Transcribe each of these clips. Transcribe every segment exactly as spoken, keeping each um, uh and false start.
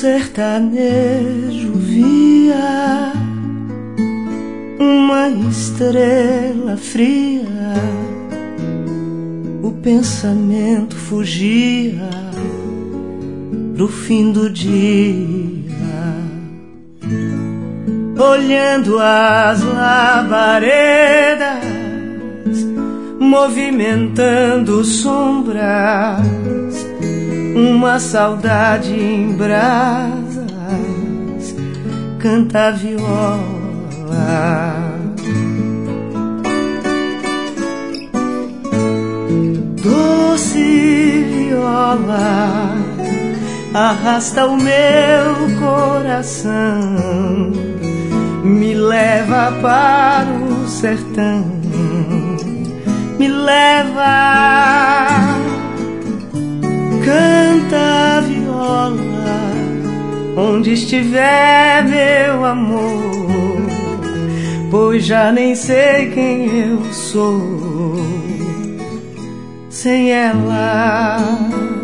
sertanejo via uma estrela fria, o pensamento fugia pro fim do dia, olhando as labaredas, movimentando sombras, uma saudade em brasas, canta a viola. Doce viola, arrasta o meu coração, me leva para o sertão, me leva. Canta a viola, onde estiver meu amor, pois já nem sei quem eu sou sem ela.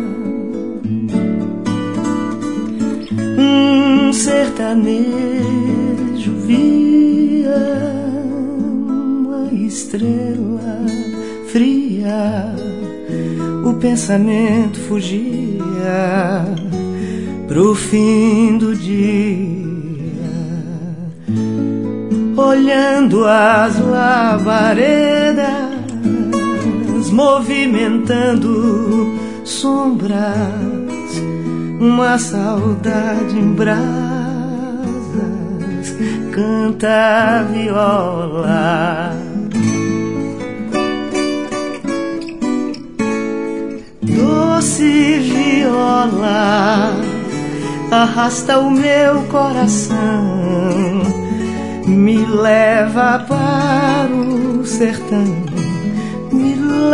Um sertanejo via uma estrela fria, o pensamento fugia pro fim do dia, olhando as labaredas, movimentando sombras, uma saudade em brasas, canta a viola. Doce viola, arrasta o meu coração, me leva para o sertão, me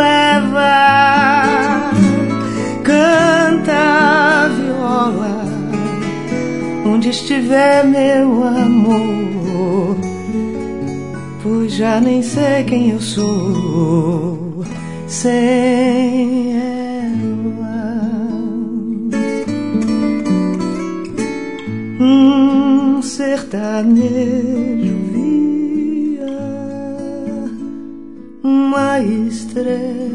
leva. Canta a viola, onde estiver meu amor, pois já nem sei quem eu sou sem ela. Um sertanejo via uma estrela